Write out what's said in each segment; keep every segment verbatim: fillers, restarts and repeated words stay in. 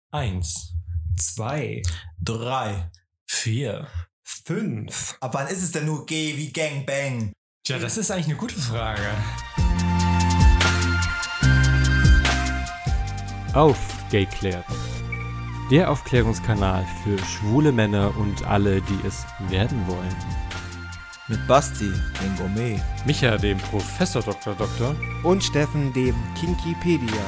Eins. Zwei. Drei. Vier. Fünf. Ab wann ist es denn nur G wie Gangbang? Tja, das ist eigentlich eine gute Frage. Aufgeklärt. Der Aufklärungskanal für schwule Männer und alle, die es werden wollen. Mit Basti, den Gourmet. Micha, dem Professor Doktor Doktor. Und Steffen, dem Kinkipedia.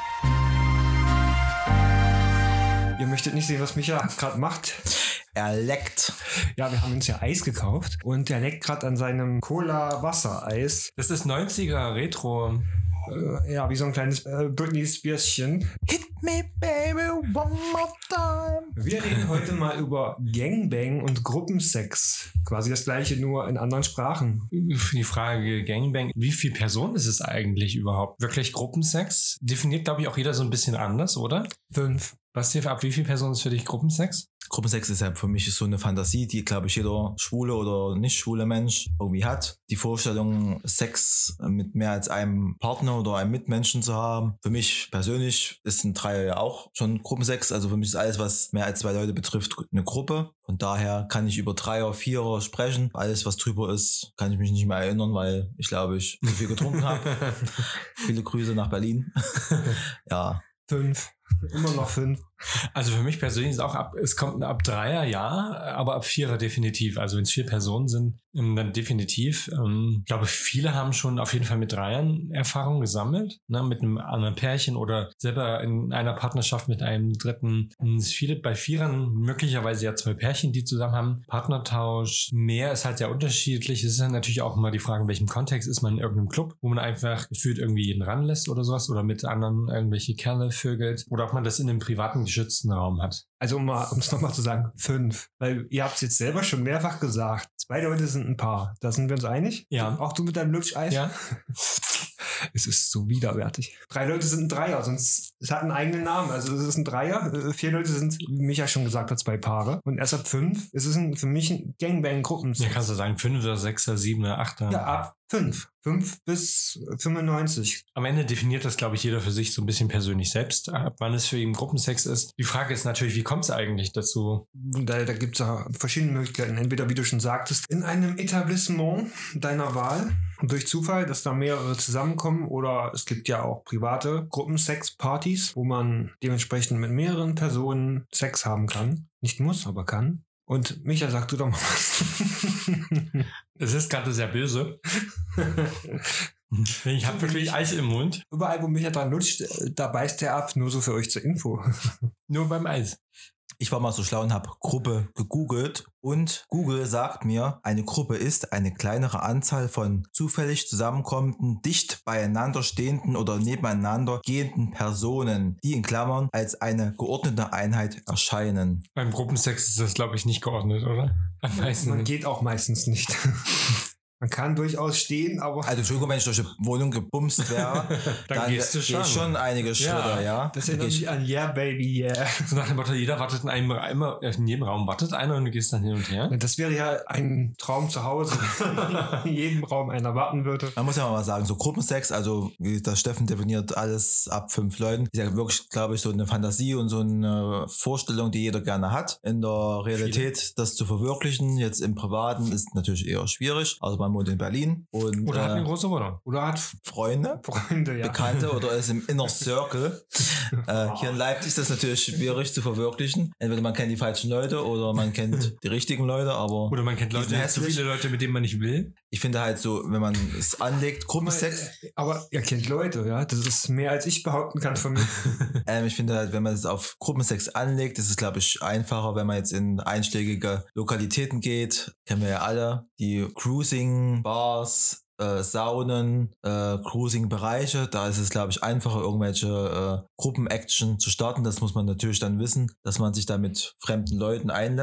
Ihr möchtet nicht sehen, was Micha gerade macht. Er leckt. Ja, wir haben uns ja Eis gekauft und er leckt gerade an seinem Cola-Wassereis. Das ist neunziger Retro. Äh, ja, wie so ein kleines äh, Britney Spearschen. Hit me, baby, one more time. Wir reden heute mal über Gangbang und Gruppensex. Quasi das gleiche, nur in anderen Sprachen. Die Frage Gangbang, wie viele Personen ist es eigentlich überhaupt? Wirklich Gruppensex? Definiert, glaube ich, auch jeder so ein bisschen anders, oder? Fünf. Basti, ab wie viele Personen ist für dich Gruppensex? Gruppensex ist ja für mich so eine Fantasie, die, glaube ich, jeder schwule oder nicht schwule Mensch irgendwie hat. Die Vorstellung, Sex mit mehr als einem Partner oder einem Mitmenschen zu haben. Für mich persönlich ist ein Dreier ja auch schon Gruppensex. Also für mich ist alles, was mehr als zwei Leute betrifft, eine Gruppe. Von daher kann ich über Dreier, Vierer sprechen. Alles, was drüber ist, kann ich mich nicht mehr erinnern, weil ich glaube, ich zu viel getrunken habe. Viele Grüße nach Berlin. Ja. Fünf. Immer noch fünf. Also für mich persönlich ist auch ab, es kommt ab Dreier, ja, aber ab Vierer definitiv. Also wenn es vier Personen sind, dann definitiv. Ich glaube, viele haben schon auf jeden Fall mit Dreiern Erfahrung gesammelt, ne, mit einem anderen Pärchen oder selber in einer Partnerschaft mit einem Dritten. Es viele bei Vierern möglicherweise ja zwei Pärchen, die zusammen haben. Partnertausch, mehr ist halt sehr unterschiedlich. Es ist dann natürlich auch immer die Frage, in welchem Kontext ist man in irgendeinem Club, wo man einfach gefühlt irgendwie jeden ranlässt oder sowas oder mit anderen irgendwelche Kerle vögelt oder ob man das in einem privaten geschützten Raum hat. Also um es nochmal zu sagen, fünf. Weil ihr habt es jetzt selber schon mehrfach gesagt. Zwei Leute sind ein Paar. Da sind wir uns einig? Ja. Auch du mit deinem Lutscheis? Ja. Es ist so widerwärtig. Drei Leute sind ein Dreier, sonst es hat einen eigenen Namen. Also es ist ein Dreier. Vier Leute sind, wie Micha schon gesagt hat, zwei Paare. Und erst ab fünf ist es ein, für mich ein Gangbang-Gruppen. Ja, kannst du sagen, Fünfer, Sechser, Siebener, Achter. Ja, ab fünf. Fünf bis fünfundneunzig. Am Ende definiert das, glaube ich, jeder für sich so ein bisschen persönlich selbst, ab wann es für ihn Gruppensex ist. Die Frage ist natürlich, wie kommt es eigentlich dazu? Und da, da gibt es ja verschiedene Möglichkeiten. Entweder, wie du schon sagtest, in einem Etablissement deiner Wahl, durch Zufall, dass da mehrere zusammenkommen, oder es gibt ja auch private Gruppensex-Partys, wo man dementsprechend mit mehreren Personen Sex haben kann. Nicht muss, aber kann. Und Micha, sag du doch mal was. Es ist gerade sehr böse. Ich habe wirklich Eis im Mund. Überall, wo Micha dran lutscht, da beißt er ab. Nur so für euch zur Info. Nur beim Eis. Ich war mal so schlau und habe Gruppe gegoogelt und Google sagt mir, eine Gruppe ist eine kleinere Anzahl von zufällig zusammenkommenden, dicht beieinander stehenden oder nebeneinander gehenden Personen, die in Klammern als eine geordnete Einheit erscheinen. Beim Gruppensex ist das, glaube ich, nicht geordnet, oder? Am meisten Man nicht. geht auch meistens nicht. Man kann durchaus stehen, aber... Also Entschuldigung, wenn ich durch die Wohnung gebumst wäre, dann, dann gehst du schon. Geh schon einige Schritte, ja. ja. Das erinnert mich an Yeah, Baby, yeah. So nach dem Motto, jeder wartet in einem immer, in jedem Raum wartet einer und du gehst dann hin und her. Das wäre ja ein Traum zu Hause, in jedem Raum einer warten würde. Man muss ja mal sagen, so Gruppensex, also wie das Steffen definiert, alles ab fünf Leuten, ist ja wirklich, glaube ich, so eine Fantasie und so eine Vorstellung, die jeder gerne hat. In der Realität, Viele. das zu verwirklichen, jetzt im Privaten, ist natürlich eher schwierig. Also man wohnt in Berlin. Und, oder äh, hat eine große Wohnung. Oder hat Freunde, Freunde ja. Bekannte oder ist im Inner Circle. äh, hier in Leipzig ist das natürlich schwierig zu verwirklichen. Entweder man kennt die falschen Leute oder man kennt die richtigen Leute, aber... Oder man kennt Leute, so viele Leute, mit denen man nicht will. Ich finde halt so, wenn man es anlegt, Gruppensex... Aber ihr kennt Leute, ja. Das ist mehr, als ich behaupten kann von mir. ähm, ich finde halt, wenn man es auf Gruppensex anlegt, ist es, glaube ich, einfacher, wenn man jetzt in einschlägige Lokalitäten geht. Kennen wir ja alle. Die Cruising, Bars, äh, Saunen, äh, Cruising-Bereiche. Da ist es, glaube ich, einfacher, irgendwelche äh, Gruppen-Action zu starten. Das muss man natürlich dann wissen, dass man sich da mit fremden Leuten einlässt.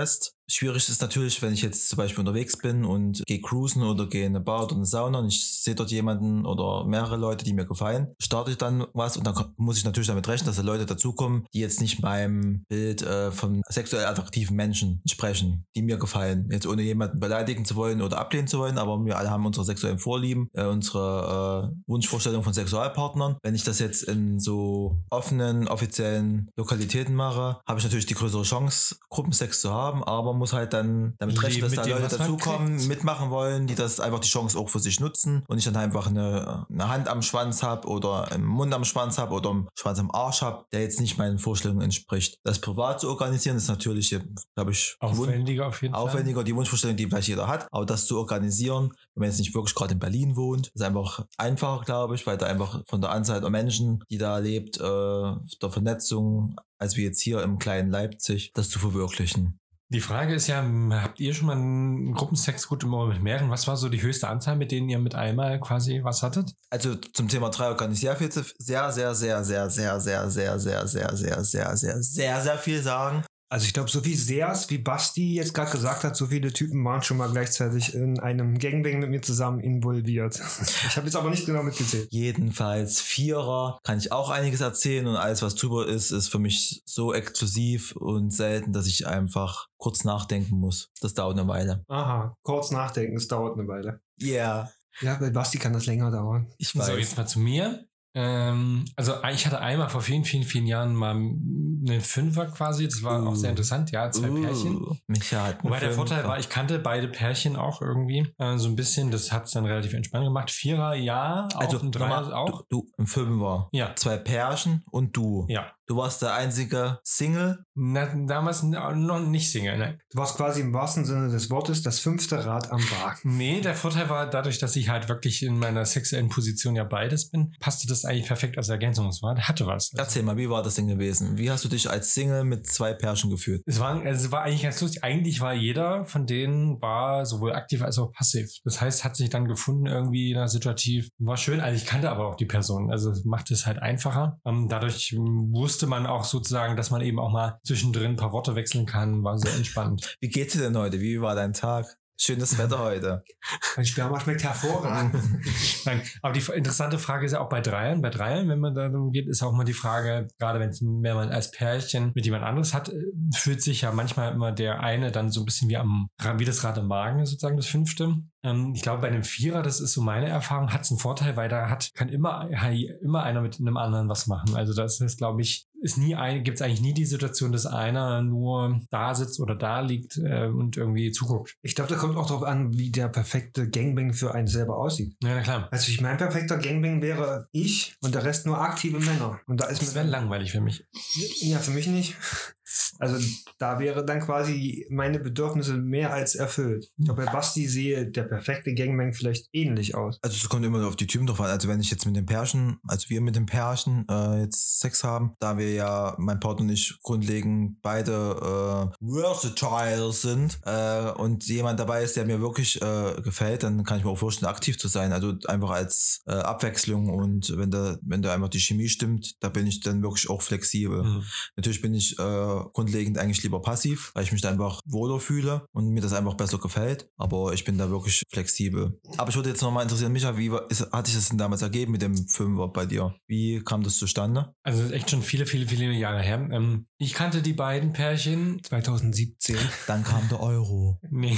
Schwierig ist natürlich, wenn ich jetzt zum Beispiel unterwegs bin und gehe cruisen oder gehe in eine Bar oder eine Sauna und ich sehe dort jemanden oder mehrere Leute, die mir gefallen, starte ich dann was und dann muss ich natürlich damit rechnen, dass da Leute dazukommen, die jetzt nicht meinem Bild äh, von sexuell attraktiven Menschen entsprechen, die mir gefallen. Jetzt ohne jemanden beleidigen zu wollen oder ablehnen zu wollen, aber wir alle haben unsere sexuellen Vorlieben, äh, unsere äh, Wunschvorstellung von Sexualpartnern. Wenn ich das jetzt in so offenen, offiziellen Lokalitäten mache, habe ich natürlich die größere Chance, Gruppensex zu haben, aber muss halt dann damit rechnen, dass da Leute dazukommen, mitmachen wollen, die das einfach die Chance auch für sich nutzen und ich dann einfach eine, eine Hand am Schwanz habe oder einen Mund am Schwanz habe oder einen Schwanz am Arsch habe, der jetzt nicht meinen Vorstellungen entspricht. Das privat zu organisieren ist natürlich, glaube ich, aufwendiger auf jeden Fall. Aufwendiger, die Wunschvorstellung, die vielleicht jeder hat, aber das zu organisieren, wenn man jetzt nicht wirklich gerade in Berlin wohnt, ist einfach einfacher, glaube ich, weil da einfach von der Anzahl der Menschen, die da lebt, äh, der Vernetzung, als wie jetzt hier im kleinen Leipzig, das zu verwirklichen. Die Frage ist ja, habt ihr schon mal einen Gruppensex gut immer mit mehreren? Was war so die höchste Anzahl, mit denen ihr mit einmal quasi was hattet? Also zum Thema Dreier kann ich sehr viel, sehr, sehr, sehr, sehr, sehr, sehr, sehr, sehr, sehr, sehr, sehr, sehr, sehr, sehr viel sagen. Also ich glaube, so wie Seas, wie Basti jetzt gerade gesagt hat, so viele Typen waren schon mal gleichzeitig in einem Gangbang mit mir zusammen involviert. Ich habe jetzt aber nicht genau mitgezählt. Jedenfalls Vierer kann ich auch einiges erzählen und alles, was drüber ist, ist für mich so exklusiv und selten, dass ich einfach kurz nachdenken muss. Das dauert eine Weile. Aha, kurz nachdenken, es dauert eine Weile. Yeah. Ja, bei Basti kann das länger dauern. Ich weiß. So, jetzt mal zu mir. Ähm, also ich hatte einmal vor vielen, vielen, vielen Jahren mal einen Fünfer quasi. Das war uh. auch sehr interessant. Ja, zwei uh. Pärchen. Micha hat Wobei der Vorteil war, ich kannte beide Pärchen auch irgendwie äh, so ein bisschen. Das hat es dann relativ entspannt gemacht. Vierer, ja. Auch also ein Dreier auch. Du, du im Fünfer. Ja. Zwei Pärchen und du. Ja. Du warst der einzige Single? Na, damals noch nicht Single, ne? Du warst quasi im wahrsten Sinne des Wortes das fünfte Rad am Wagen. Nee, der Vorteil war dadurch, dass ich halt wirklich in meiner sexuellen Position ja beides bin, passte das eigentlich perfekt als Ergänzung. Es war, hatte was. Also Erzähl mal, wie war das denn gewesen? Wie hast du dich als Single mit zwei Pärchen gefühlt? Es war, also es war eigentlich ganz lustig. Eigentlich war jeder von denen war sowohl aktiv als auch passiv. Das heißt, hat sich dann gefunden irgendwie na, situativ. War schön. Also ich kannte aber auch die Person. Also macht es halt einfacher. Ähm, dadurch wusste man auch sozusagen, dass man eben auch mal zwischendrin ein paar Worte wechseln kann. War sehr entspannt. Wie geht's dir denn heute? Wie war dein Tag? Schönes Wetter heute. Mein Sperma schmeckt hervorragend. Nein, aber die interessante Frage ist ja auch bei Dreiern. Bei Dreiern, wenn man da geht, ist auch mal die Frage, gerade wenn man als Pärchen mit jemand anderes hat, fühlt sich ja manchmal immer der eine dann so ein bisschen wie am, wie das Rad im Magen, sozusagen das Fünfte. Ähm, ich glaube, bei einem Vierer, das ist so meine Erfahrung, hat es einen Vorteil, weil da hat, kann immer, immer einer mit einem anderen was machen. Also das ist, glaube ich, ist nie ein, gibt es eigentlich nie die Situation, dass einer nur da sitzt oder da liegt äh, und irgendwie zuguckt. Ich glaube, da kommt auch darauf an, wie der perfekte Gangbang für einen selber aussieht. Ja, na klar. Also ich mein perfekter Gangbang wäre ich und der Rest nur aktive Männer. Und da ist das wäre langweilig für mich. Ja, für mich nicht. Also da wäre dann quasi meine Bedürfnisse mehr als erfüllt. Ich glaube, bei Basti sehe der perfekte Gangbang vielleicht ähnlich aus. Also es kommt immer auf die Typen drauf an. Also wenn ich jetzt mit dem Pärchen, also wir mit dem Pärchen äh, jetzt Sex haben, da wir ja, mein Partner und ich grundlegend beide äh, versatile sind äh, und jemand dabei ist, der mir wirklich äh, gefällt, dann kann ich mir auch vorstellen, aktiv zu sein. Also einfach als äh, Abwechslung und wenn da, wenn da einfach die Chemie stimmt, da bin ich dann wirklich auch flexibel. Mhm. Natürlich bin ich äh, grundlegend eigentlich lieber passiv, weil ich mich da einfach wohler fühle und mir das einfach besser gefällt. Aber ich bin da wirklich flexibel. Aber ich würde jetzt nochmal interessieren, Micha, wie ist, hat sich das denn damals ergeben mit dem Fünfer bei dir? Wie kam das zustande? Also echt schon viele, viele, viele Jahre her. Ähm, ich kannte die beiden Pärchen zwanzig siebzehn. Dann kam der Euro. Nee.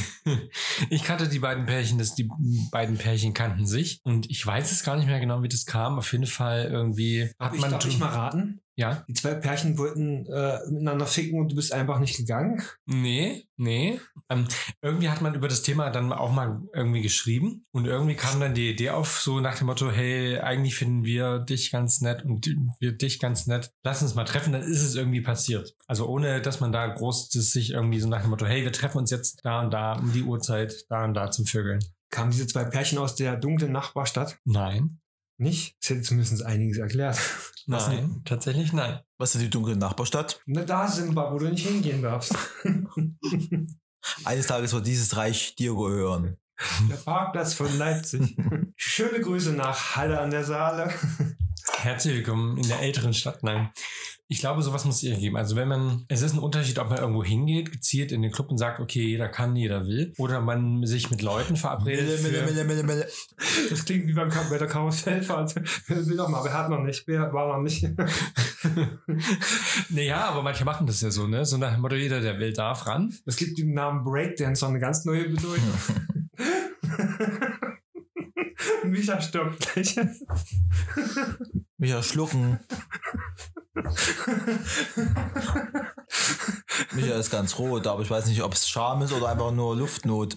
Ich kannte die beiden Pärchen, dass die beiden Pärchen kannten sich. Und ich weiß es gar nicht mehr genau, wie das kam. Auf jeden Fall irgendwie hat man... Darf ich mal raten? Ja. Die zwei Pärchen wollten äh, miteinander ficken und du bist einfach nicht gegangen? Nee, nee. Ähm, irgendwie hat man über das Thema dann auch mal irgendwie geschrieben und irgendwie kam dann die Idee auf, so nach dem Motto, hey, eigentlich finden wir dich ganz nett und wir dich ganz nett. Lass uns mal treffen, dann ist es irgendwie passiert. Also ohne, dass man da groß das sich irgendwie so nach dem Motto, hey, wir treffen uns jetzt da und da um die Uhrzeit, da und da zum Vögeln. Kamen diese zwei Pärchen aus der dunklen Nachbarstadt? Nein. Nicht? Das hätte zumindest einiges erklärt. Nein, tatsächlich nein. Was ist die dunkle Nachbarstadt? Na, da sind wir, wo du nicht hingehen darfst. Eines Tages wird dieses Reich dir gehören. Der Parkplatz von Leipzig. Schöne Grüße nach Halle an der Saale. Herzlich willkommen in der älteren Stadt. Nein, ich glaube, sowas muss es ihr geben. Also wenn man, es ist ein Unterschied, ob man irgendwo hingeht, gezielt in den Club und sagt, okay, jeder kann, jeder will. Oder man sich mit Leuten verabredet. Mille, Mille, Mille, Mille. Das klingt wie beim Ka- bei der Karussellfahrt. Will doch mal, wer hat noch nicht, wer war noch nicht. Naja, aber manche machen das ja so, ne? So nach dem Motto, jeder, der will, darf ran. Es gibt den Namen Breakdancer, eine ganz neue Bedeutung. Micha stirbt gleich. Micha schlucken. Micha ist ganz rot, aber ich weiß nicht, ob es Scham ist oder einfach nur Luftnot.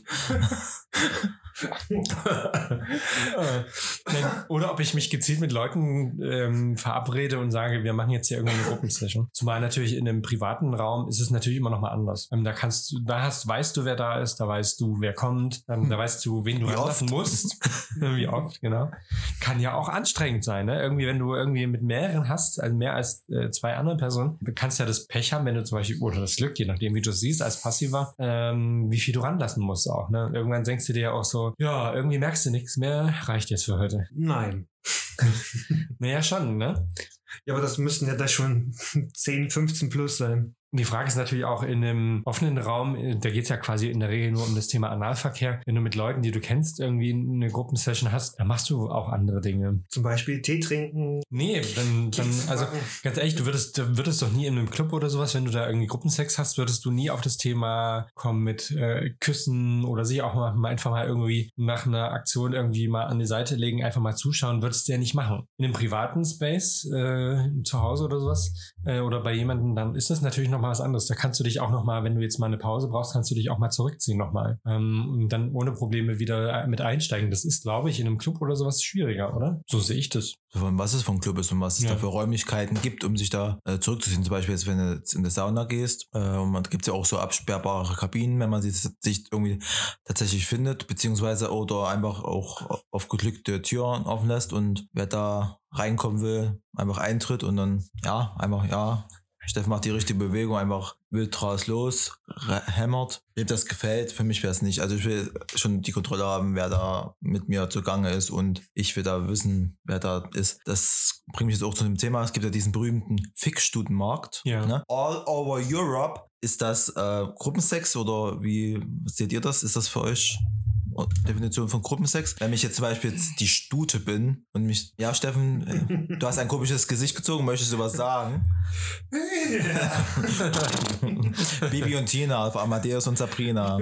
Oder ob ich mich gezielt mit Leuten ähm, verabrede und sage, wir machen jetzt hier irgendwie eine Gruppensession. Zumal natürlich in einem privaten Raum ist es natürlich immer noch mal anders. Ähm, da kannst du, da hast, weißt du, wer da ist, da weißt du, wer kommt, ähm, da weißt du, wen du ranlassen musst. Wie oft, genau. Kann ja auch anstrengend sein, ne? Irgendwie, wenn du irgendwie mit mehreren hast, also mehr als äh, zwei andere Personen, du kannst ja das Pech haben, wenn du zum Beispiel, oder das Glück, je nachdem, wie du es siehst, als Passiver, ähm, wie viel du ranlassen musst auch, ne? Irgendwann denkst du dir ja auch so, ja, irgendwie merkst du nichts mehr, reicht jetzt für heute. Nein. Naja, schon, ne? Ja, aber das müssten ja da schon zehn, fünfzehn plus sein. Die Frage ist natürlich auch in einem offenen Raum, da geht es ja quasi in der Regel nur um das Thema Analverkehr. Wenn du mit Leuten, die du kennst, irgendwie eine Gruppensession hast, dann machst du auch andere Dinge. Zum Beispiel Tee trinken. Nee, dann, dann also ganz ehrlich, du würdest, du würdest doch nie in einem Club oder sowas, wenn du da irgendwie Gruppensex hast, würdest du nie auf das Thema kommen mit äh, Küssen oder sich auch mal, mal einfach mal irgendwie nach einer Aktion irgendwie mal an die Seite legen, einfach mal zuschauen, würdest du ja nicht machen. In einem privaten Space, äh, zu Hause oder sowas, äh, oder bei jemandem, dann ist das natürlich noch mal was anderes. Da kannst du dich auch noch mal, wenn du jetzt mal eine Pause brauchst, kannst du dich auch mal zurückziehen noch mal. Ähm, und dann ohne Probleme wieder mit einsteigen. Das ist, glaube ich, in einem Club oder sowas schwieriger, oder? So sehe ich das. Von was es vom Club ist und was es Ja. da für Räumlichkeiten gibt, um sich da äh, zurückzuziehen. Zum Beispiel jetzt, wenn du jetzt in die Sauna gehst, äh, und man gibt es ja auch so absperrbare Kabinen, wenn man sich, sich irgendwie tatsächlich findet, beziehungsweise oder einfach auch auf geglückte Türen offen lässt und wer da reinkommen will, einfach eintritt und dann, ja, einfach, ja, Steffen macht die richtige Bewegung, einfach wild draus los, hämmert. Wem das gefällt, für mich wäre es nicht. Also ich will schon die Kontrolle haben, wer da mit mir zugange ist und ich will da wissen, wer da ist. Das bringt mich jetzt auch zu dem Thema. Es gibt ja diesen berühmten Fickstudenmarkt. Ja. Ne? All over Europe. Ist das äh, Gruppensex oder wie seht ihr das? Ist das für euch Definition von Gruppensex? Wenn ich jetzt zum Beispiel jetzt die Stute bin und mich, ja Steffen, du hast ein komisches Gesicht gezogen, möchtest du was sagen? Bibi und Tina auf Amadeus und Sabrina.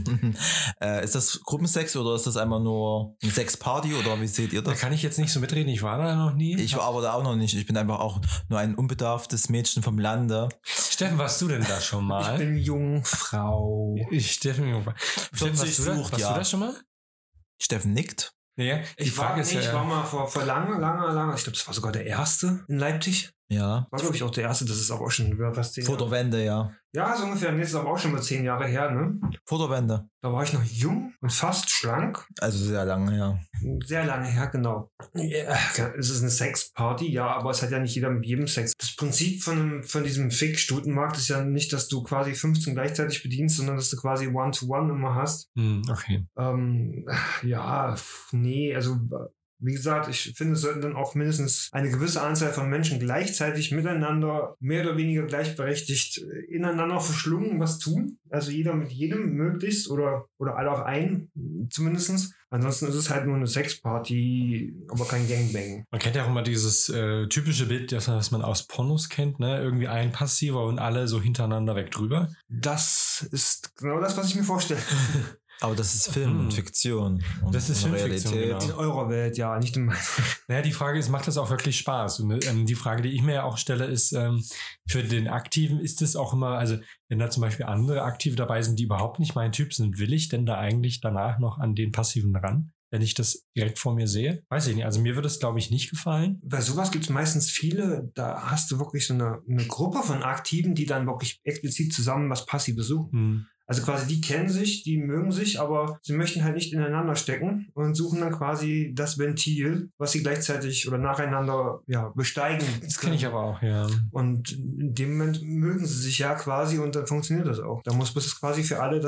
äh, ist das Gruppensex oder ist das einfach nur eine Sexparty oder wie seht ihr Da das? kann ich jetzt nicht so mitreden, ich war da noch nie. Ich war aber da auch noch nicht. Ich bin einfach auch nur ein unbedarftes Mädchen vom Lande. Steffen, warst du denn da schon Ich mal? bin Jungfrau. Ich, Steffen, Steffen, warst, vierzig du da, sucht, warst ja. du da schon mal? Steffen nickt. Nee, die Ich war, Frage ist nee, ich ja, war mal vor, vor lange, lange, lange, ich glaube, das war sogar der erste in Leipzig. Ja. War, glaube ich, auch der erste, das ist aber auch schon über fast zehn Vor der Jahre. Wende, ja. Ja, so ungefähr, nee, das ist aber auch schon mal zehn Jahre her, ne? Vor der Wende. Da war ich noch jung und fast schlank. Also sehr lange, ja. Sehr lange her, genau. Ja, es ist eine Sexparty, ja, aber es hat ja nicht jeder mit jedem Sex. Das Prinzip von, einem, von diesem Fick-Stutenmarkt ist ja nicht, dass du quasi fünfzehn gleichzeitig bedienst, sondern dass du quasi One-to-One immer hast. hm, okay. Ähm, ja, nee, also wie gesagt, ich finde, es sollten dann auch mindestens eine gewisse Anzahl von Menschen gleichzeitig miteinander mehr oder weniger gleichberechtigt ineinander verschlungen was tun. Also jeder mit jedem möglichst oder, oder alle auf einen zumindestens. Ansonsten ist es halt nur eine Sexparty, aber kein Gangbang. Man kennt ja auch immer dieses äh, typische Bild, das, das man aus Pornos kennt, ne? Irgendwie ein Passiver und alle so hintereinander weg drüber. Das ist genau das, was ich mir vorstelle. Aber das ist Film Hm. und Fiktion. Und Das ist Filmfiktion, Realität. genau. In eurer Welt, ja, nicht in meiner. Naja, die Frage ist, macht das auch wirklich Spaß? Und ähm, die Frage, die ich mir ja auch stelle, ist, ähm, für den Aktiven ist es auch immer, also wenn da zum Beispiel andere Aktive dabei sind, die überhaupt nicht mein Typ sind, will ich denn da eigentlich danach noch an den Passiven ran? Wenn ich das direkt vor mir sehe? Weiß ich nicht. Also mir würde es, glaube ich, nicht gefallen. Bei sowas gibt es meistens viele, da hast du wirklich so eine, eine Gruppe von Aktiven, die dann wirklich explizit zusammen was Passives suchen. Hm. Also quasi die kennen sich, die mögen sich, aber sie möchten halt nicht ineinander stecken und suchen dann quasi das Ventil, was sie gleichzeitig oder nacheinander ja, besteigen. Das kenne ich aber auch, ja. Und in dem Moment mögen sie sich ja quasi und dann funktioniert das auch. Da muss es quasi für alle, dass der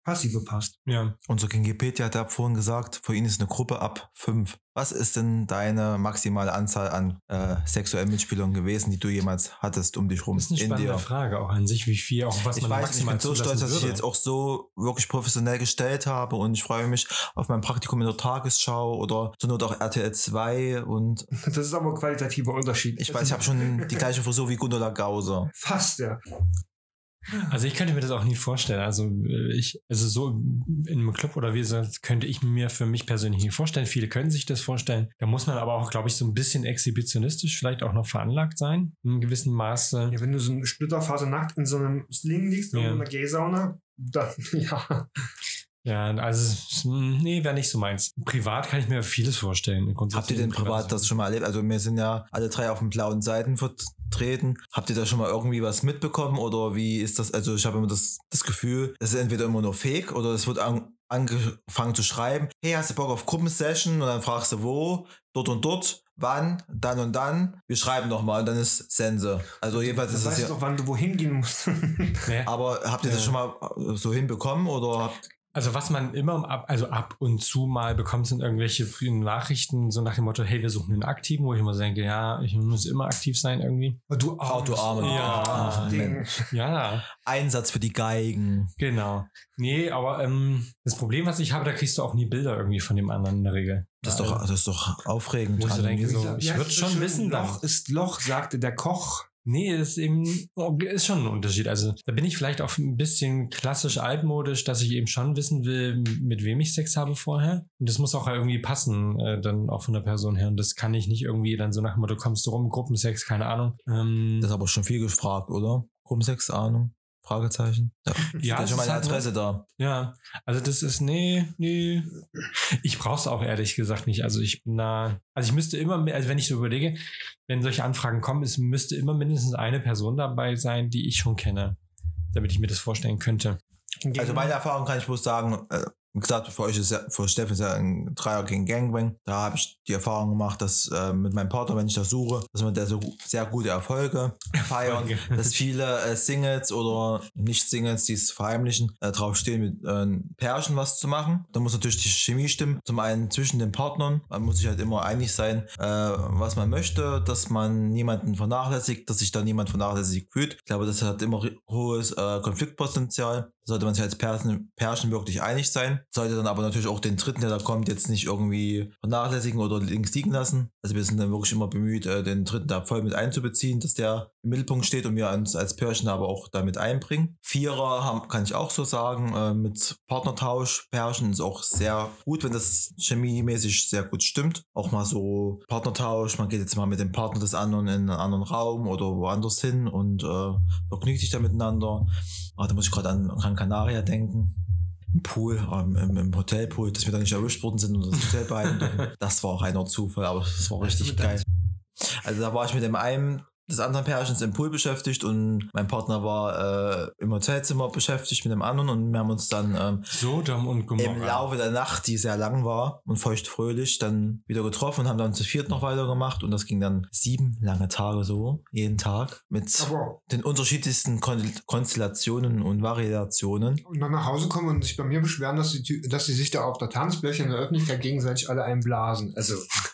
Passive passt. Ja. Unser Kingipedia hat ja vorhin gesagt, für ihn ist eine Gruppe ab fünf. Was ist denn deine maximale Anzahl an äh, sexuellen Mitspielern gewesen, die du jemals hattest um dich rum? Das ist eine in spannende dir? Frage auch an sich, wie viel, auch was Ich man weiß, ich maximal bin so zulassen stolz, dass ich würde. jetzt auch so wirklich professionell gestellt habe und ich freue mich auf mein Praktikum in der Tagesschau oder zur Not auch R T L zwei und Das ist aber ein qualitativer Unterschied. ich weiß, ich habe schon die gleiche Frisur wie Gundula Gause. Fast, ja. Also ich könnte mir das auch nie vorstellen. Also äh, ich, also so in einem Club oder wie gesagt, könnte ich mir für mich persönlich nicht vorstellen. Viele können sich das vorstellen. Da muss man aber auch, glaube ich, so ein bisschen exhibitionistisch vielleicht auch noch veranlagt sein, in einem gewissen Maße. Ja, wenn du so eine Splitterphase nackt in so einem Sling liegst, Ja. in einer Gay-Sauna, dann, ja. Ja, also nee, wäre nicht so meins. Privat kann ich mir vieles vorstellen. Habt ihr denn privat das schon mal erlebt? Also wir sind ja alle drei auf den blauen Seiten vertreten. Habt ihr da schon mal irgendwie was mitbekommen oder wie ist das? Also ich habe immer das, das Gefühl, das ist entweder immer nur fake oder es wird an, angefangen zu schreiben, hey, hast du Bock auf Gruppensession? Und dann fragst du wo, dort und dort, wann, dann und dann. Wir schreiben nochmal und dann ist Sense. Also jedenfalls ist Du es weißt ja. doch, wann du wohin gehen musst. Nee. Aber habt ihr das Ja. schon mal so hinbekommen oder habt Also was man immer ab, also ab und zu mal bekommt, sind irgendwelche frühen Nachrichten, so nach dem Motto, hey, wir suchen einen Aktiven, wo ich immer denke, ja, ich muss immer aktiv sein irgendwie. Du Oh, du Arme. Ja. Ah, Ding. Ja, Einsatz für die Geigen? genau. Nee, aber ähm, das Problem, was ich habe, da kriegst du auch nie Bilder irgendwie von dem anderen in der Regel. Das ist Ja, doch, also, das ist doch aufregend. Wo ich so denke, so, Wie ich heißt würde das schon schön? wissen, dann. Loch ist Loch, sagte der Koch. Nee, ist eben, ist schon ein Unterschied. Also da bin ich vielleicht auch ein bisschen klassisch altmodisch, dass ich eben schon wissen will, mit wem ich Sex habe vorher. Und das muss auch irgendwie passen, äh, dann auch von der Person her. Und das kann ich nicht irgendwie dann so nach dem Motto, kommst du rum, Gruppensex, keine Ahnung. Ähm, Das ist aber schon viel gefragt, oder? Gruppensex, Ahnung? Fragezeichen. Ja, Ja, da es ist schon ist meine halt Adresse da. Ja, also das ist, nee, nee. Ich brauch's auch ehrlich gesagt nicht. Also ich bin da, also ich müsste immer, also wenn ich so überlege, wenn solche Anfragen kommen, es müsste immer mindestens eine Person dabei sein, die ich schon kenne, damit ich mir das vorstellen könnte. Also meine Erfahrung kann ich bloß sagen, äh, wie gesagt, für euch ist ja, für Steffen ist ja ein Dreier gegen Gangbang. Da habe ich die Erfahrung gemacht, dass äh, mit meinem Partner, wenn ich das suche, dass wir da so sehr gute Erfolge feiern, Erfolge. dass viele äh, Singles oder Nicht-Singles, die es verheimlichen, äh, drauf stehen, mit äh, Pärchen was zu machen. Da muss natürlich die Chemie stimmen. Zum einen zwischen den Partnern. Man muss sich halt immer einig sein, äh, was man möchte, dass man niemanden vernachlässigt, dass sich da niemand vernachlässigt fühlt. Ich glaube, das hat immer hohes äh, Konfliktpotenzial. Da sollte man sich als Pärchen, Pärchen wirklich einig sein. Sollte dann aber natürlich auch den Dritten, der da kommt, jetzt nicht irgendwie vernachlässigen oder links liegen lassen. Also wir sind dann wirklich immer bemüht, äh, den Dritten da voll mit einzubeziehen, dass der im Mittelpunkt steht und wir uns als Pärchen aber auch damit einbringen. Vierer haben, kann ich auch so sagen, äh, mit Partnertausch. Pärchen ist auch sehr gut, wenn das chemiemäßig sehr gut stimmt. Auch mal so Partnertausch, man geht jetzt mal mit dem Partner des anderen in einen anderen Raum oder woanders hin und äh, vergnügt sich da miteinander. Ah, da muss ich gerade an Gran Canaria denken. Im Pool, ähm, im, im Hotelpool, dass wir da nicht erwischt worden sind und das Hotel behalten. Das war auch reiner Zufall, aber das war richtig geil. Also da war ich mit dem einen des anderen Pärchens im Pool beschäftigt und mein Partner war äh, im Hotelzimmer beschäftigt mit dem anderen und wir haben uns dann ähm, Sodom und Gomorra. im Laufe der Nacht, die sehr lang war und feuchtfröhlich, dann wieder getroffen und haben dann zu viert noch weitergemacht und das ging dann sieben lange Tage so, jeden Tag, mit Aber den unterschiedlichsten Kon Konstellationen und Variationen. und dann nach Hause kommen und sich bei mir beschweren, dass sie, dass sie sich da auf der Tanzfläche in der Öffentlichkeit gegenseitig alle einblasen. Also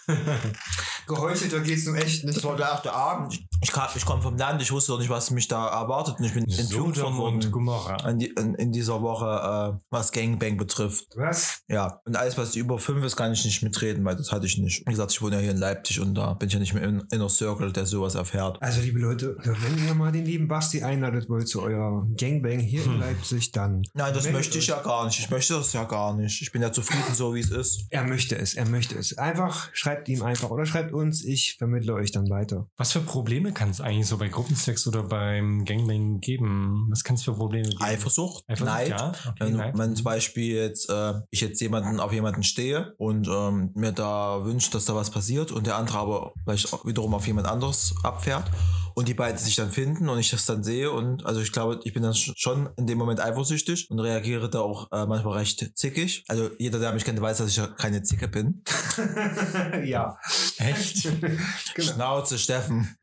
geheuchelter geht's nun echt nicht. Das war der erste Abend. Ich, kam, ich komme vom Land, ich wusste doch nicht, was mich da erwartet und ich bin entführt Sodom und worden Gomorra. in, die, in, in dieser Woche, äh, was Gangbang betrifft. Was? Ja, und alles, was über fünf ist, kann ich nicht mitreden, weil das hatte ich nicht. Wie gesagt, ich wohne ja hier in Leipzig und da bin ich ja nicht mehr in Inner Circle, der sowas erfährt. Also liebe Leute, wenn ihr mal den lieben Basti einladet wollt zu eurer Gangbang hier in Leipzig, dann... Nein, das meldet möchte ich euch. ja gar nicht. Ich möchte das ja gar nicht. Ich bin ja zufrieden, so wie es ist. Er möchte es, er möchte es. Einfach, schreibt ihm einfach oder schreibt uns, ich vermittle euch dann weiter. Was für Probleme kann es eigentlich so bei Gruppensex oder beim Gangbang geben? Was kann es für Probleme geben? Eifersucht, Eifersucht, Neid. ja. Okay, Wenn, Neid. wenn zum Beispiel jetzt äh, ich jetzt jemanden auf jemanden stehe und ähm, mir da wünscht, dass da was passiert und der andere aber vielleicht auch wiederum auf jemand anderes abfährt und die beiden sich dann finden und ich das dann sehe und also ich glaube, ich bin dann sch- schon in dem Moment eifersüchtig und reagiere da auch äh, manchmal recht zickig. Also jeder, der mich kennt, weiß, dass ich ja keine Zicke bin. Ja. Echt? Genau. Schnauze, Steffen.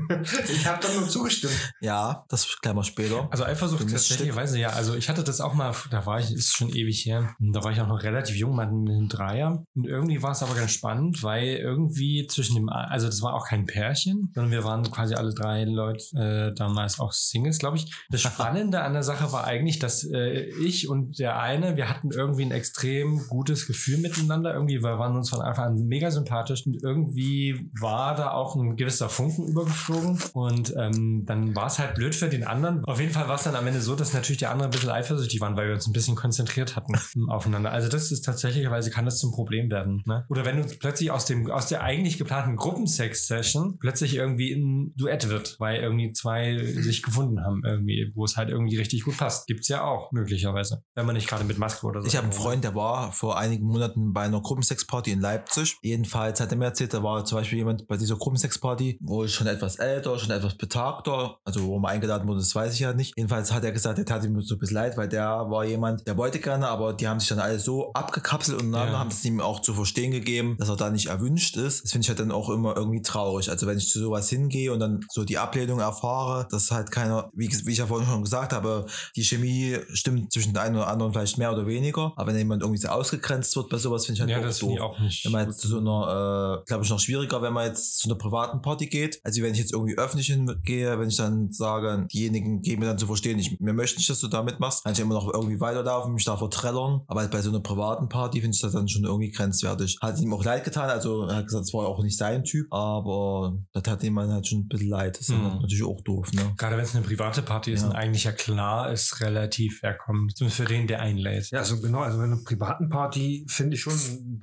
Ich habe doch nur zugestimmt. Ja, das klären wir später. Also Eifersucht Du misst tatsächlich, weiß ich ja. Also ich hatte das auch mal, da war ich, ist schon ewig her, da war ich auch noch relativ jung, mal mit einem Dreier. Und irgendwie war es aber ganz spannend, weil irgendwie zwischen dem, also das war auch kein Pärchen, sondern wir waren quasi alle drei Leute äh, damals auch Singles, glaube ich. Das Spannende an der Sache war eigentlich, dass äh, ich und der eine, wir hatten irgendwie ein extrem gutes Gefühl miteinander. Irgendwie, wir waren uns von Anfang an mega sympathisch und irgendwie war da auch ein gewisser Funken übergeflogen. Und ähm, dann war es halt blöd für den anderen. Auf jeden Fall war es dann am Ende so, dass natürlich die anderen ein bisschen eifersüchtig waren, weil wir uns ein bisschen konzentriert hatten aufeinander. Also das ist tatsächlicherweise, kann das zum Problem werden. Ne? Oder wenn du plötzlich aus dem aus der eigentlich geplanten Gruppensex-Session plötzlich irgendwie ein Duett wird, weil irgendwie zwei sich gefunden haben, irgendwie, wo es halt irgendwie richtig gut passt. Gibt's ja auch möglicherweise, wenn man nicht gerade mit Maske oder so. Ich habe einen Freund, der war vor einigen Monaten bei einer Gruppensexparty in Leipzig. Jedenfalls hat er mir erzählt, da war zum Beispiel jemand bei dieser Gruppensexparty, wo schon etwas älter, schon etwas betagter, also wo man eingeladen wurde, das weiß ich ja nicht. Jedenfalls hat er gesagt, er tat ihm so ein bisschen leid, weil der war jemand, der wollte gerne, aber die haben sich dann alle so abgekapselt und dann Ja. haben es ihm auch zu verstehen gegeben, dass er da nicht erwünscht ist. Das finde ich halt dann auch immer irgendwie traurig. Also wenn ich zu sowas hingehe und dann so die Ablehnung erfahre, dass halt keiner, wie, wie ich ja vorhin schon gesagt habe, die Chemie stimmt zwischen den einen oder anderen vielleicht mehr oder weniger, aber wenn jemand irgendwie so ausgegrenzt wird bei sowas, finde ich halt ja, auch das doof. finde ich auch nicht. Wenn man jetzt zu so einer, äh, glaube ich, noch schwieriger, wenn man jetzt zu einer privaten Party geht. Also wenn ich jetzt irgendwie öffentlich hingehe, wenn ich dann sage, diejenigen geben mir dann zu verstehen, ich, mir möchte nicht, dass du da mitmachst, kann ich immer noch irgendwie weiterlaufen, mich da verträllern. Aber halt bei so einer privaten Party finde ich das dann schon irgendwie grenzwertig. Hat ihm auch leid getan, also er hat gesagt, es war auch nicht sein Typ, aber das hat ihm halt schon ein bisschen leid. Das ist Mhm. dann natürlich auch doof, ne? Gerade wenn es eine private Party ist Ja. und eigentlich ja klar ist, relativ herkommt. Zumindest für den, der einlädt. Ja, also genau, also bei einer privaten Party finde ich schon,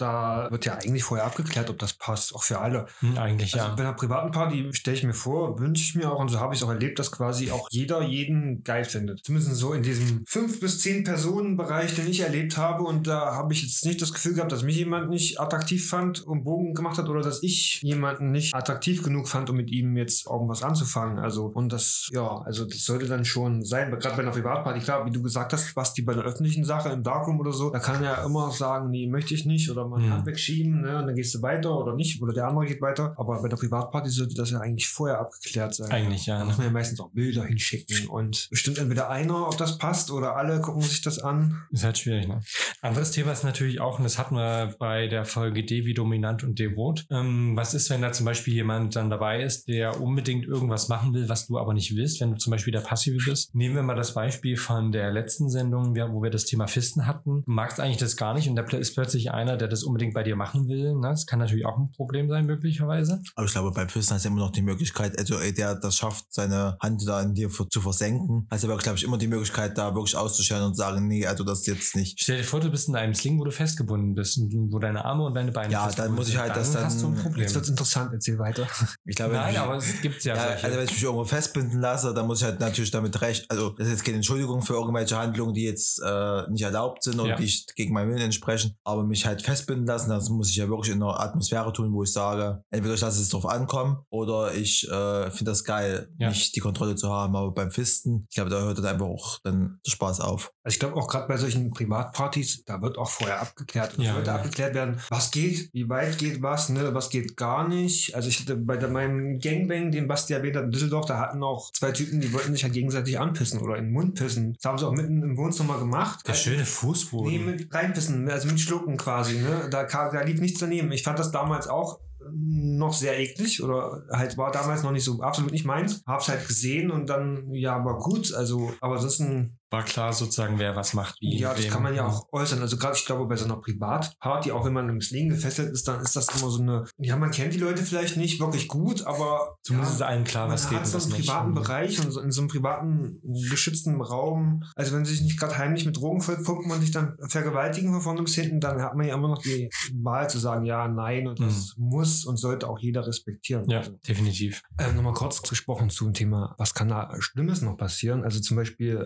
da wird ja eigentlich vorher abgeklärt, ob das passt, auch für alle. Hm, eigentlich Also ja. bei einer privaten Party stelle ich mir vor, wünsche ich mir auch, und so habe ich es auch erlebt, dass quasi auch jeder jeden geil findet. Zumindest so in diesem fünf bis zehn Personen Bereich, den ich erlebt habe, und da habe ich jetzt nicht das Gefühl gehabt, dass mich jemand nicht attraktiv fand und Bogen gemacht hat oder dass ich jemanden nicht attraktiv genug fand, um mit ihm jetzt irgendwas anzufangen. Also und das, ja, also das sollte dann schon sein. Gerade bei einer Privatparty, klar, wie du gesagt hast, was die bei einer öffentlichen Sache im Darkroom oder so, da kann ja immer sagen, nee, möchte ich nicht, oder man Mhm. Hand wegschieben, ne, und dann gehst du weiter oder nicht, oder der andere geht weiter. Aber bei der Privatparty sollte das ja eigentlich vorher abgeklärt sein. Eigentlich ja. Da Ne? muss man ja meistens auch Bilder hinschicken und bestimmt entweder einer, ob das passt, oder alle gucken sich das an. Ist halt schwierig, ne? Anderes Thema ist natürlich auch, und das hatten wir bei der Folge D wie dominant und devot. Ähm, was ist, wenn da zum Beispiel jemand dann dabei ist, der unbedingt irgendwas machen will, was du aber nicht willst, wenn du zum Beispiel der Passive bist? Nehmen wir mal das Beispiel von der letzten Sendung, wo wir das Thema Fisten hatten. Du magst eigentlich das gar nicht und da ist plötzlich einer, der das unbedingt bei dir machen will. Ne? Das kann natürlich auch ein Problem sein, möglicherweise. Aber ich glaube, beim Fisten hast du immer noch die Möglichkeit, also ey, der das schafft, seine Hand da in dir für, zu versenken, hast du aber, glaube ich, immer die Möglichkeit, da wirklich auszuscheren und sagen, nee, also das jetzt nicht. Stell dir vor, du bist in einem Sling, wo du festgebunden bist und wo deine Arme und deine Beine Ja, festgebunden dann muss ich halt sind. das dann dann- hast du ein Problem. Jetzt wird's interessant, erzähl weiter. Ich glaube, Nein, ich, aber es gibt ja, ja, solche. also wenn ich mich irgendwo festbinden lasse, dann muss ich halt natürlich damit recht, also das ist jetzt keine Entschuldigung für irgendwelche Handlungen, die jetzt äh, nicht erlaubt sind und Ja. die ich gegen meinen Willen entsprechen, aber mich halt festbinden lassen, das muss ich ja wirklich in einer Atmosphäre tun, wo ich sage, entweder ich lasse es drauf ankommen oder ich äh, finde das geil, Ja. nicht die Kontrolle zu haben, aber beim Fisten, ich glaube, da hört dann einfach auch dann der Spaß auf. Also ich glaube auch gerade bei solchen Privatpartys, da wird auch vorher abgeklärt. Es Ja, sollte ja. abgeklärt werden, was geht, wie weit geht was, ne, was geht gar nicht. Also ich hatte bei der, meinem Gangbang, den Basti erwähnt hat in Düsseldorf, da hatten auch zwei Typen, die wollten sich halt gegenseitig anpissen oder in den Mund pissen. Das haben sie auch mitten im Wohnzimmer gemacht. Der Also, schöne Fußboden. Nee, mit reinpissen, also mit Schlucken quasi, ne? Da, kam, da lief nichts daneben. Ich fand das damals auch noch sehr eklig oder halt war damals noch nicht so absolut nicht meins. Hab's halt gesehen und dann, ja, war gut. Also, aber ansonsten, War klar sozusagen, wer was macht. Wie ja, das wem. kann man ja auch äußern. Also gerade, ich glaube, bei so einer Privatparty, auch wenn man im Sling gefesselt ist, dann ist das immer so eine, ja, man kennt die Leute vielleicht nicht wirklich gut, aber Zumindest ist ja, allen klar, man was geht hat und so was einen nicht. privaten Bereich und so in so einem privaten, geschützten Raum. Also wenn sie sich nicht gerade heimlich mit Drogen vollpumpen und sich dann vergewaltigen von vorne bis hinten, dann hat man ja immer noch die Wahl zu sagen, ja, nein, und das muss und sollte auch jeder respektieren. Ja, Also, definitiv. ähm, nochmal kurz gesprochen zu dem Thema, was kann da Schlimmes noch passieren? Also zum Beispiel, ähm, was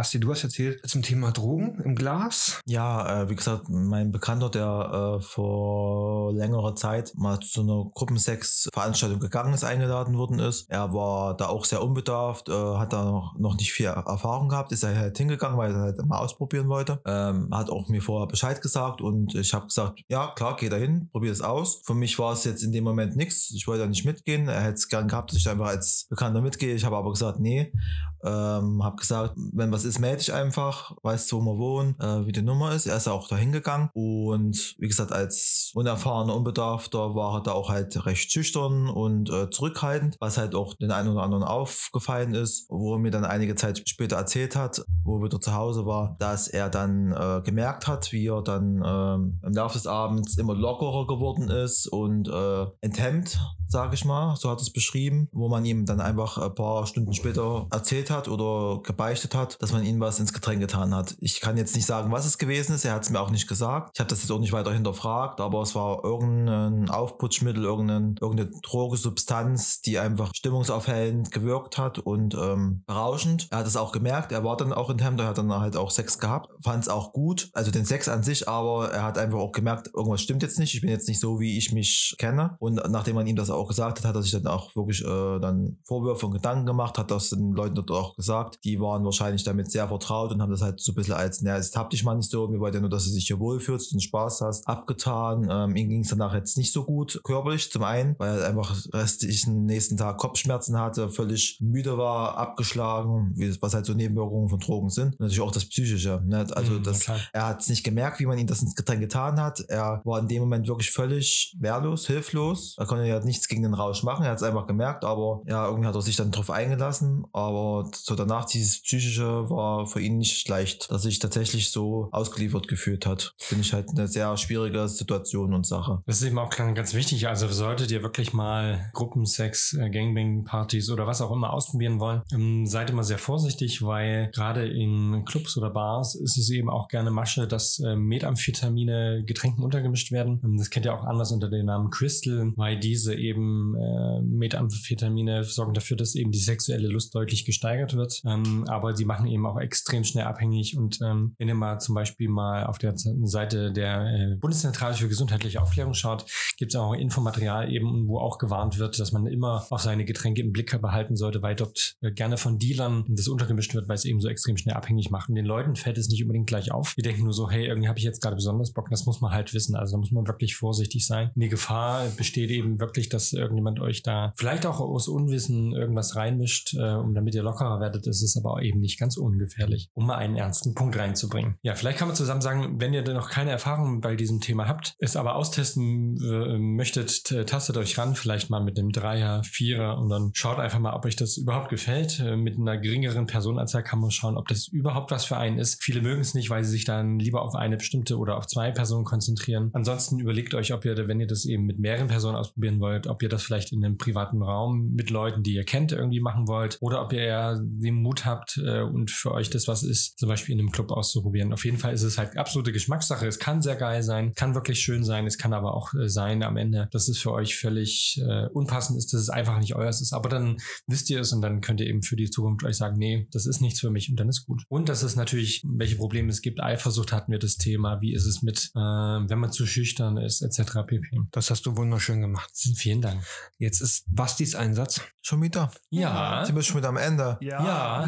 Basti, du hast erzählt zum Thema Drogen im Glas. Ja, äh, wie gesagt, mein Bekannter, der äh, vor längerer Zeit mal zu einer Gruppensex-Veranstaltung gegangen ist, eingeladen worden ist. Er war da auch sehr unbedarft, äh, hat da noch, noch nicht viel Erfahrung gehabt, ist er halt hingegangen, weil er halt mal ausprobieren wollte. Ähm, hat auch mir vorher Bescheid gesagt und ich habe gesagt, ja klar, geh da hin, probier es aus. Für mich war es jetzt in dem Moment nichts. Ich wollte da nicht mitgehen. Er hätte es gern gehabt, dass ich einfach als Bekannter mitgehe. Ich habe aber gesagt, nee. Ähm, habe gesagt, wenn was ist, melde ich einfach, weißt du, wo wir wohnen, äh, wie die Nummer ist. Er ist auch da hingegangen und wie gesagt, als unerfahrener, unbedarfter war er da auch halt recht schüchtern und äh, zurückhaltend, was halt auch den einen oder anderen aufgefallen ist, wo er mir dann einige Zeit später erzählt hat, wo er wieder zu Hause war, dass er dann äh, gemerkt hat, wie er dann äh, im Laufe des Abends immer lockerer geworden ist und äh, enthemmt, sage ich mal, so hat es beschrieben, wo man ihm dann einfach ein paar Stunden später erzählt hat oder gebeichtet hat, dass man ihm was ins Getränk getan hat. Ich kann jetzt nicht sagen, was es gewesen ist, er hat es mir auch nicht gesagt. Ich habe das jetzt auch nicht weiter hinterfragt, aber es war irgendein Aufputschmittel, irgendeine, irgendeine Drogesubstanz, die einfach stimmungsaufhellend gewirkt hat und ähm, berauschend. Er hat es auch gemerkt, er war dann auch in Hemd, er hat dann halt auch Sex gehabt, fand es auch gut, also den Sex an sich, aber er hat einfach auch gemerkt, irgendwas stimmt jetzt nicht, ich bin jetzt nicht so, wie ich mich kenne, und nachdem man ihm das auch gesagt hat, hat er sich dann auch wirklich äh, dann Vorwürfe und Gedanken gemacht, hat das den Leuten dort auch gesagt, die waren wahrscheinlich damit sehr vertraut und haben das halt so ein bisschen als, naja, es hab dich mal nicht so, mir wollte ja nur, dass du dich hier wohlfühlst und Spaß hast, abgetan. Ähm, ihm ging es danach jetzt nicht so gut körperlich, zum einen, weil er einfach restlichen nächsten Tag Kopfschmerzen hatte, völlig müde war, abgeschlagen, wie, was halt so Nebenwirkungen von Drogen sind. Und natürlich auch das Psychische. Ne? Also Mhm, das, klar. er hat es nicht gemerkt, wie man ihm das ins Getränk getan hat. Er war in dem Moment wirklich völlig wehrlos, hilflos. Er konnte ja nichts gegen den Rausch machen. Er hat es einfach gemerkt, aber ja, irgendwie hat er sich dann drauf eingelassen. Aber so danach, dieses Psychische war für ihn nicht leicht, dass er sich tatsächlich so ausgeliefert gefühlt hat. Finde ich halt eine sehr schwierige Situation und Sache. Das ist eben auch ganz wichtig. Also solltet ihr wirklich mal Gruppensex, äh, Gangbang-Partys oder was auch immer ausprobieren wollen, ähm, seid immer sehr vorsichtig, weil gerade in Clubs oder Bars ist es eben auch gerne Masche, dass äh, Methamphetamine Getränken untergemischt werden. Ähm, das kennt ihr auch anders unter dem Namen Crystal, weil diese eben äh, Methamphetamine sorgen dafür, dass eben die sexuelle Lust deutlich gesteigert wird. Ähm, aber sie machen eben auch extrem schnell abhängig. Und ähm, wenn ihr mal zum Beispiel mal auf der Seite der äh, Bundeszentrale für gesundheitliche Aufklärung schaut, gibt es auch Infomaterial eben, wo auch gewarnt wird, dass man immer auf seine Getränke im Blick behalten sollte, weil dort äh, gerne von Dealern das untergemischt wird, weil es eben so extrem schnell abhängig macht. Und den Leuten fällt es nicht unbedingt gleich auf. Die denken nur so, hey, irgendwie habe ich jetzt gerade besonders Bock. Das muss man halt wissen. Also da muss man wirklich vorsichtig sein. Und die Gefahr besteht eben wirklich, dass irgendjemand euch da vielleicht auch aus Unwissen irgendwas reinmischt, äh, um damit ihr lockerer werdet. Das ist aber eben nicht ganz ungefährlich, um mal einen ernsten Punkt reinzubringen. Ja, vielleicht kann man zusammen sagen, wenn ihr denn noch keine Erfahrung bei diesem Thema habt, es aber austesten äh, möchtet, t- tastet euch ran, vielleicht mal mit einem Dreier, Vierer und dann schaut einfach mal, ob euch das überhaupt gefällt. Äh, mit einer geringeren Personenanzahl kann man schauen, ob das überhaupt was für einen ist. Viele mögen es nicht, weil sie sich dann lieber auf eine bestimmte oder auf zwei Personen konzentrieren. Ansonsten überlegt euch, ob ihr, wenn ihr das eben mit mehreren Personen ausprobieren wollt, ob ihr das vielleicht in einem privaten Raum mit Leuten, die ihr kennt, irgendwie machen wollt oder ob ihr eher den Mut habt äh, und für euch das was ist, zum Beispiel in einem Club auszuprobieren. Auf jeden Fall ist es halt absolute Geschmackssache. Es kann sehr geil sein, kann wirklich schön sein, es kann aber auch äh, sein am Ende, dass es für euch völlig äh, unpassend ist, dass es einfach nicht euers ist. Aber dann wisst ihr es und dann könnt ihr eben für die Zukunft euch sagen, nee, das ist nichts für mich und dann ist gut. Und dass es natürlich, welche Probleme es gibt. Eifersucht hatten wir das Thema. Wie ist es mit, äh, wenn man zu schüchtern ist, et cetera pp. Das hast du wunderschön gemacht. Vielen Dank. Jetzt ist Bastis Einsatz. Schon wieder? Ja. Sind wir schon wieder am Ende? Ja.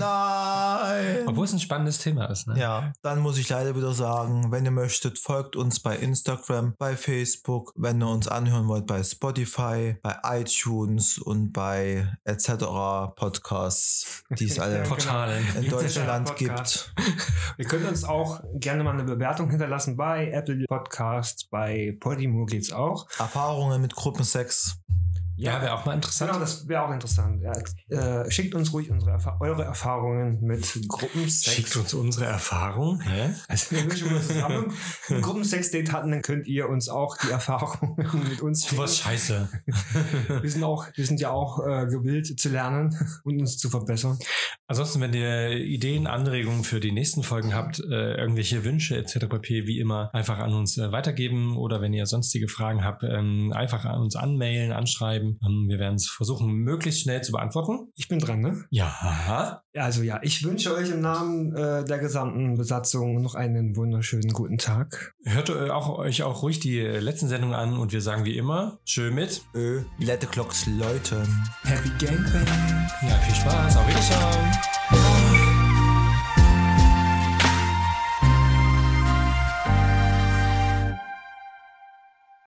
Nein! Obwohl es ein spannendes Thema ist. Ne? Ja, dann muss ich leider wieder sagen, wenn ihr möchtet, folgt uns bei Instagram, bei Facebook, wenn ihr uns anhören wollt, bei Spotify, bei iTunes und bei et cetera Podcasts, die es alle Portalen. in Deutschland Podcast. gibt. Ihr könnt uns auch gerne mal eine Bewertung hinterlassen bei Apple Podcasts, bei Podimo geht's auch. Erfahrungen mit Gruppensex. Ja, wäre auch mal interessant. Genau, das wäre auch interessant. Ja, äh, schickt uns ruhig unsere Erfa- eure Erfahrungen mit Gruppensex. Schickt uns unsere Erfahrung. Hä? Also, wenn wir schon mal zusammen ein Gruppensex-Date hatten, dann könnt ihr uns auch die Erfahrungen mit uns schicken. Was scheiße. Wir sind auch, wir sind ja auch äh, gewillt zu lernen und uns zu verbessern. Ansonsten, wenn ihr Ideen, Anregungen für die nächsten Folgen habt, äh, irgendwelche Wünsche et cetera pp. Wie immer einfach an uns äh, weitergeben oder wenn ihr sonstige Fragen habt, ähm, einfach an uns anmailen, anschreiben. aufnehmen. Ähm, wir werden es versuchen, möglichst schnell zu beantworten. Ich bin dran, ne? Ja. Also ja, ich wünsche euch im Namen äh, der gesamten Besatzung noch einen wunderschönen guten Tag. Hört äh, auch, euch auch ruhig die letzten Sendungen an und wir sagen wie immer, schön mit. Ö, let the clocks läuten. Happy Gangbang! Ja, viel Spaß, auf Wiedersehen.